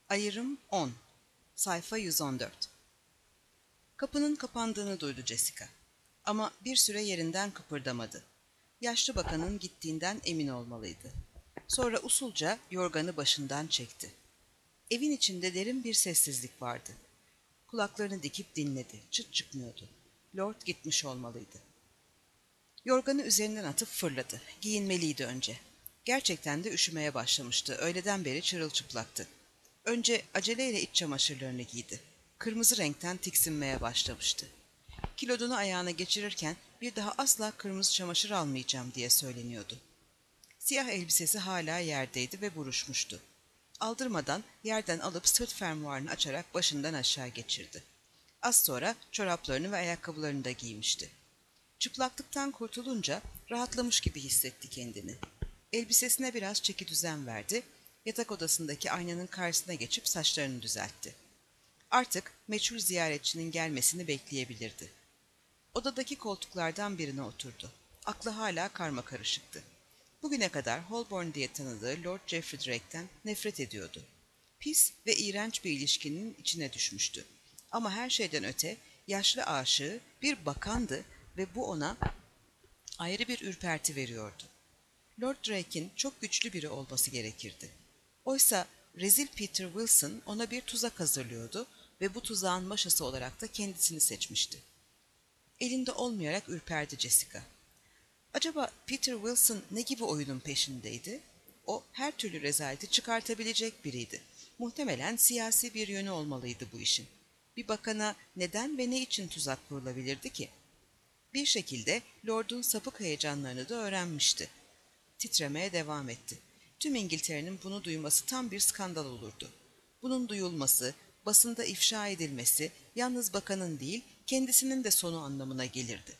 Ayrım 10. Sayfa 114. Kapının kapandığını duydu Jessica. Ama bir süre yerinden kıpırdamadı. Yaşlı bakanın gittiğinden emin olmalıydı. Sonra usulca yorganı başından çekti. Evin içinde derin bir sessizlik vardı. Kulaklarını dikip dinledi. Çıt çıkmıyordu. Lord gitmiş olmalıydı. Yorganı üzerinden atıp fırladı. Giyinmeliydi önce. Gerçekten de üşümeye başlamıştı. Öğleden beri çırılçıplaktı. Önce aceleyle iç çamaşırlarını giydi. Kırmızı renkten tiksinmeye başlamıştı. Kilodunu ayağına geçirirken bir daha asla kırmızı çamaşır almayacağım diye söyleniyordu. Siyah elbisesi hala yerdeydi ve buruşmuştu. Aldırmadan yerden alıp sırt fermuarını açarak başından aşağı geçirdi. Az sonra çoraplarını ve ayakkabılarını da giymişti. Çıplaklıktan kurtulunca rahatlamış gibi hissetti kendini. Elbisesine biraz çekidüzen verdi, yatak odasındaki aynanın karşısına geçip saçlarını düzeltti. Artık meçhul ziyaretçinin gelmesini bekleyebilirdi. Odadaki koltuklardan birine oturdu. Aklı hala karmakarışıktı. Bugüne kadar Holborn diye tanıdığı Lord Geoffrey Drake'ten nefret ediyordu. Pis ve iğrenç bir ilişkinin içine düşmüştü. Ama her şeyden öte yaşlı aşığı bir bakandı ve bu ona ayrı bir ürperti veriyordu. Lord Drake'in çok güçlü biri olması gerekirdi. Oysa rezil Peter Wilson ona bir tuzak hazırlıyordu ve bu tuzağın maşası olarak da kendisini seçmişti. Elinde olmayarak ürperdi Jessica. Acaba Peter Wilson ne gibi oyunun peşindeydi? O her türlü rezaleti çıkartabilecek biriydi. Muhtemelen siyasi bir yönü olmalıydı bu işin. Bir bakana neden ve ne için tuzak kurulabilirdi ki? Bir şekilde Lord'un sapık heyecanlarını da öğrenmişti. Titremeye devam etti. Tüm İngiltere'nin bunu duyması tam bir skandal olurdu. Bunun duyulması, basında ifşa edilmesi yalnız bakanın değil, kendisinin de sonu anlamına gelirdi.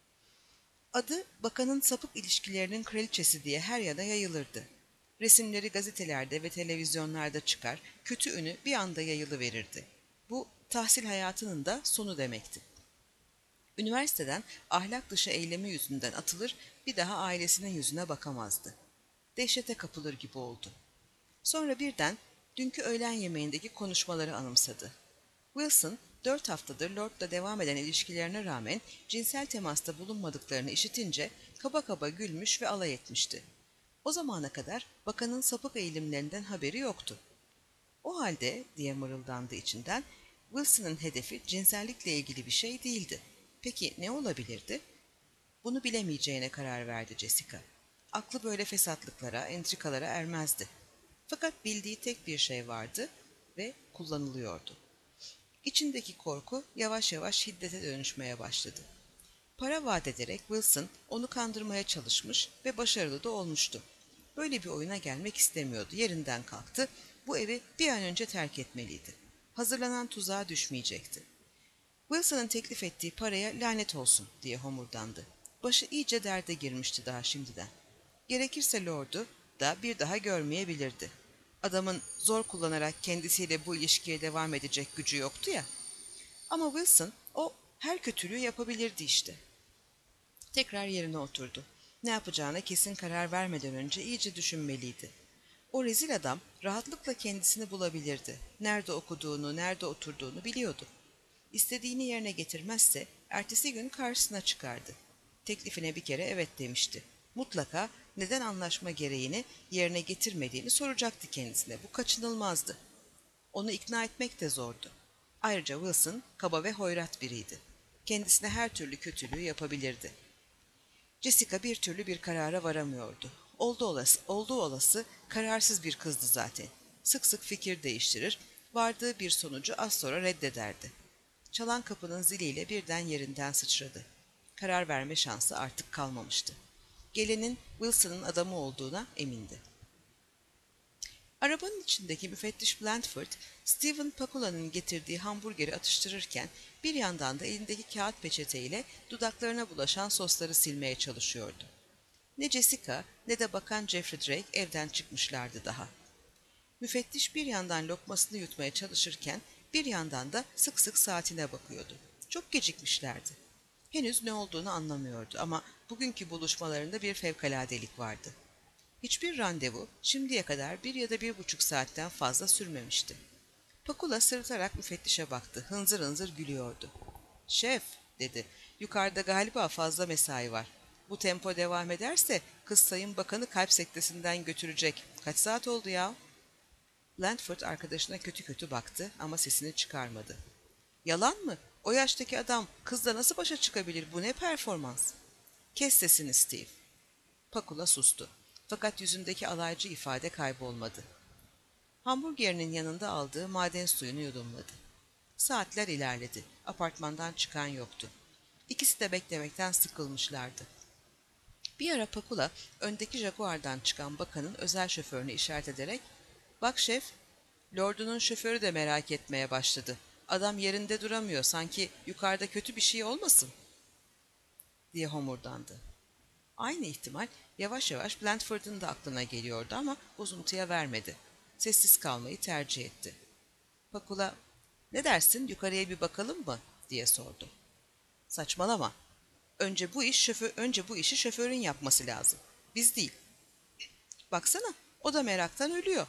Adı bakanın sapık ilişkilerinin kraliçesi diye her yana yayılırdı. Resimleri gazetelerde ve televizyonlarda çıkar, kötü ünü bir anda yayılıverirdi. Bu tahsil hayatının da sonu demekti. Üniversiteden ahlak dışı eylemi yüzünden atılır, bir daha ailesinin yüzüne bakamazdı. Dehşete kapılır gibi oldu. Sonra birden dünkü öğlen yemeğindeki konuşmaları anımsadı. Wilson, 4 haftadır Lord'la devam eden ilişkilerine rağmen cinsel temasta bulunmadıklarını işitince kaba kaba gülmüş ve alay etmişti. O zamana kadar bakanın sapık eğilimlerinden haberi yoktu. O halde, diye mırıldandı içinden, Wilson'ın hedefi cinsellikle ilgili bir şey değildi. Peki ne olabilirdi? Bunu bilemeyeceğine karar verdi Jessica. Aklı böyle fesatlıklara, entrikalara ermezdi. Fakat bildiği tek bir şey vardı ve kullanılıyordu. İçindeki korku yavaş yavaş hiddete dönüşmeye başladı. Para vaat ederek Wilson onu kandırmaya çalışmış ve başarılı da olmuştu. Böyle bir oyuna gelmek istemiyordu. Yerinden kalktı. Bu evi bir an önce terk etmeliydi. Hazırlanan tuzağa düşmeyecekti. Wilson'ın teklif ettiği paraya lanet olsun diye homurdandı. Başı iyice derde girmişti daha şimdiden. Gerekirse Lord'u da bir daha görmeyebilirdi. Adamın zor kullanarak kendisiyle bu ilişkiye devam edecek gücü yoktu ya. Ama Wilson o her kötülüğü yapabilirdi işte. Tekrar yerine oturdu. Ne yapacağına kesin karar vermeden önce iyice düşünmeliydi. O rezil adam rahatlıkla kendisini bulabilirdi. Nerede okuduğunu, nerede oturduğunu biliyordu. İstediğini yerine getirmezse ertesi gün karşısına çıkardı. Teklifine bir kere evet demişti. Mutlaka neden anlaşma gereğini yerine getirmediğini soracaktı kendisine. Bu kaçınılmazdı. Onu ikna etmek de zordu. Ayrıca Wilson kaba ve hoyrat biriydi. Kendisine her türlü kötülüğü yapabilirdi. Jessica bir türlü bir karara varamıyordu. Olduğu olası kararsız bir kızdı zaten. Sık sık fikir değiştirir, vardığı bir sonucu az sonra reddederdi. Çalan kapının ziliyle birden yerinden sıçradı. Karar verme şansı artık kalmamıştı. Gelenin Wilson'ın adamı olduğuna emindi. Arabanın içindeki müfettiş Blandford, Stephen Pakula'nın getirdiği hamburgeri atıştırırken bir yandan da elindeki kağıt peçeteyle dudaklarına bulaşan sosları silmeye çalışıyordu. Ne Jessica ne de bakan Geoffrey Drake evden çıkmışlardı daha. Müfettiş bir yandan lokmasını yutmaya çalışırken bir yandan da sık sık saatine bakıyordu. Çok gecikmişlerdi. Henüz ne olduğunu anlamıyordu ama bugünkü buluşmalarında bir fevkaladelik vardı. Hiçbir randevu şimdiye kadar 1 ya da 1,5 saatten fazla sürmemişti. Pakula sırıtarak müfettişe baktı. Hınzır hınzır gülüyordu. "Şef," dedi, "yukarıda galiba fazla mesai var. Bu tempo devam ederse kız Sayın Bakanı kalp sektesinden götürecek. Kaç saat oldu ya?" Blandford arkadaşına kötü kötü baktı ama sesini çıkarmadı. "Yalan mı? O yaştaki adam kızla nasıl başa çıkabilir? Bu ne performans?" "Kes sesini Steve." Pakula sustu. Fakat yüzündeki alaycı ifade kaybolmadı. Hamburgerinin yanında aldığı maden suyunu yudumladı. Saatler ilerledi. Apartmandan çıkan yoktu. İkisi de beklemekten sıkılmışlardı. Bir ara Pakula, öndeki Jaguar'dan çıkan bakanın özel şoförünü işaret ederek, "Bak şef, Lord'unun şoförü de merak etmeye başladı. Adam yerinde duramıyor, sanki yukarıda kötü bir şey olmasın," diye homurdandı. Aynı ihtimal yavaş yavaş Blandford'un da aklına geliyordu ama bozuntuya vermedi. Sessiz kalmayı tercih etti. Pakula, "Ne dersin, yukarıya bir bakalım mı?" diye sordu. "Saçmalama. Önce bu işi şoförün yapması lazım. Biz değil. Baksana, o da meraktan ölüyor."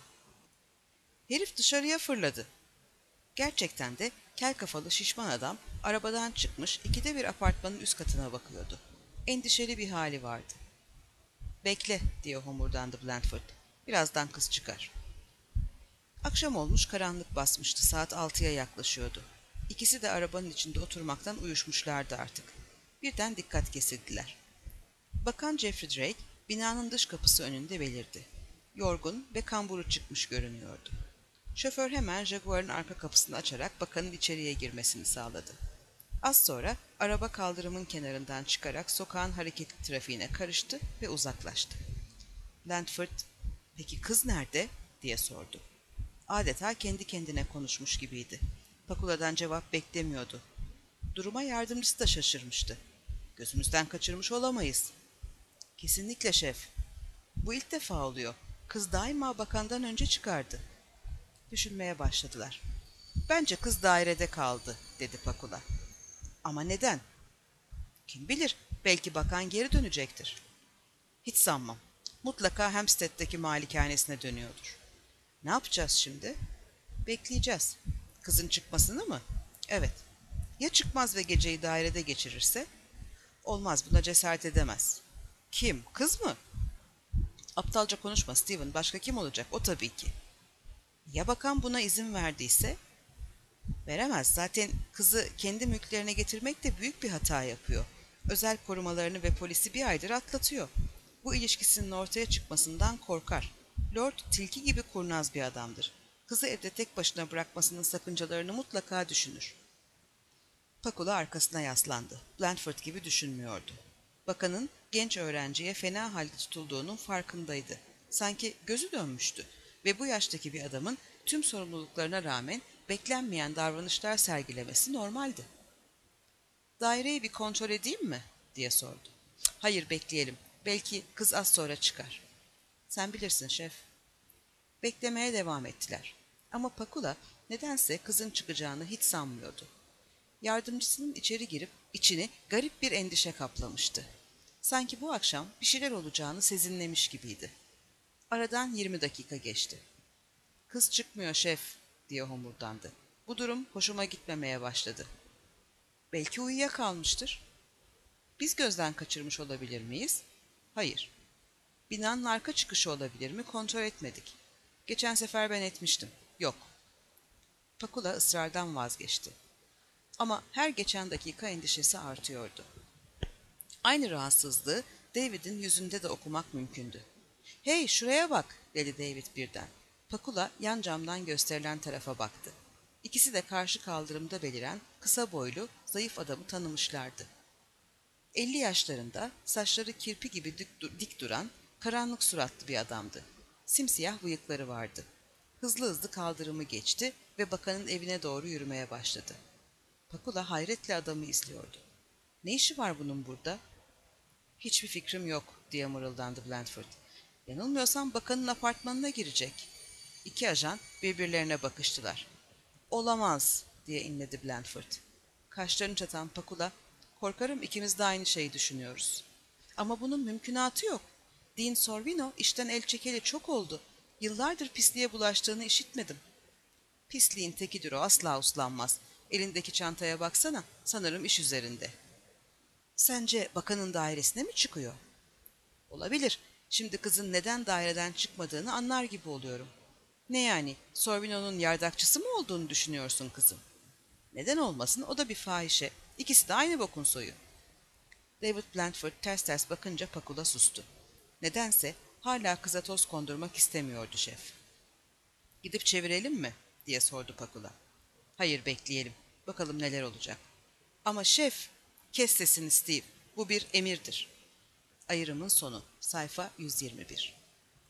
Herif dışarıya fırladı. Gerçekten de kel kafalı şişman adam arabadan çıkmış, ikide bir apartmanın üst katına bakıyordu. Endişeli bir hali vardı. "Bekle," diye homurdandı Blandford. "Birazdan kız çıkar." Akşam olmuş, karanlık basmıştı. Saat 6'ya yaklaşıyordu. İkisi de arabanın içinde oturmaktan uyuşmuşlardı artık. Birden dikkat kesildiler. Bakan Jeffrey Drake, binanın dış kapısı önünde belirdi. Yorgun ve kamburu çıkmış görünüyordu. Şoför hemen Jaguar'ın arka kapısını açarak bakanın içeriye girmesini sağladı. Az sonra araba kaldırımın kenarından çıkarak sokağın hareketli trafiğine karıştı ve uzaklaştı. Blandford, "Peki kız nerede?" diye sordu. Adeta kendi kendine konuşmuş gibiydi. Pakula'dan cevap beklemiyordu. Duruma yardımcısı da şaşırmıştı. "Gözümüzden kaçırmış olamayız." "Kesinlikle şef. Bu ilk defa oluyor. Kız daima bakandan önce çıkardı." Düşünmeye başladılar. "Bence kız dairede kaldı," dedi Pakula. "Ama neden?" "Kim bilir, belki bakan geri dönecektir." "Hiç sanmam. Mutlaka Hampstead'deki malikanesine dönüyordur." "Ne yapacağız şimdi?" "Bekleyeceğiz." "Kızın çıkmasını mı?" "Evet." "Ya çıkmaz ve geceyi dairede geçirirse?" "Olmaz, buna cesaret edemez." "Kim? Kız mı?" "Aptalca konuşma Steven, başka kim olacak? O tabii ki." "Ya bakan buna izin verdiyse?" "Veremez, zaten kızı kendi mülklerine getirmek de büyük bir hata yapıyor. Özel korumalarını ve polisi bir aydır atlatıyor. Bu ilişkisinin ortaya çıkmasından korkar. Lord tilki gibi kurnaz bir adamdır. Kızı evde tek başına bırakmasının sakıncalarını mutlaka düşünür." Pakula arkasına yaslandı. Blandford gibi düşünmüyordu. Bakanın genç öğrenciye fena halde tutulduğunun farkındaydı. Sanki gözü dönmüştü ve bu yaştaki bir adamın tüm sorumluluklarına rağmen beklenmeyen davranışlar sergilemesi normaldi. "Daireyi bir kontrol edeyim mi?" diye sordu. "Hayır, bekleyelim. Belki kız az sonra çıkar." "Sen bilirsin şef." Beklemeye devam ettiler. Ama Pakula nedense kızın çıkacağını hiç sanmıyordu. Yardımcısının içeri girip içini garip bir endişe kaplamıştı. Sanki bu akşam bir şeyler olacağını sezinlemiş gibiydi. Aradan 20 dakika geçti. "Kız çıkmıyor şef," diye homurdandı. "Bu durum hoşuma gitmemeye başladı." "Belki uyuyakalmıştır." "Biz gözden kaçırmış olabilir miyiz?" "Hayır." "Binanın arka çıkışı olabilir mi? Kontrol etmedik." "Geçen sefer ben etmiştim." "Yok." Pakula ısrardan vazgeçti. Ama her geçen dakika endişesi artıyordu. Aynı rahatsızlığı David'in yüzünde de okumak mümkündü. "Hey, şuraya bak," dedi David birden. Pakula yan camdan gösterilen tarafa baktı. İkisi de karşı kaldırımda beliren kısa boylu, zayıf adamı tanımışlardı. 50 yaşlarında, saçları kirpi gibi dik duran, karanlık suratlı bir adamdı. Simsiyah bıyıkları vardı. Hızlı hızlı kaldırımı geçti ve bakanın evine doğru yürümeye başladı. Pakula hayretle adamı izliyordu. "Ne işi var bunun burada?" "Hiçbir fikrim yok," diye mırıldandı Blandford. "Yanılmıyorsam bakanın apartmanına girecek." İki ajan birbirlerine bakıştılar. "Olamaz," diye inledi Blandford. Kaşlarını çatan Pakula, "Korkarım ikimiz de aynı şeyi düşünüyoruz." "Ama bunun mümkünatı yok. Dean Sorvino işten el çekeli çok oldu. Yıllardır pisliğe bulaştığını işitmedim." Pisliğin tekidir o, asla uslanmaz. Elindeki çantaya baksana, sanırım iş üzerinde. Sence bakanın dairesine mi çıkıyor? Olabilir. Şimdi kızın neden daireden çıkmadığını anlar gibi oluyorum. Ne yani, Sorvino'nun yardakçısı mı olduğunu düşünüyorsun kızım? Neden olmasın, o da bir fahişe. İkisi de aynı bokun soyu. David Blandford ters ters bakınca Pakula sustu. Nedense hala kıza toz kondurmak istemiyordu şef. Gidip çevirelim mi? Diye sordu Pakula. Hayır, bekleyelim. Bakalım neler olacak. Ama şef, kes sesini Steve. Bu bir emirdir. Ayrımın sonu. Sayfa 121.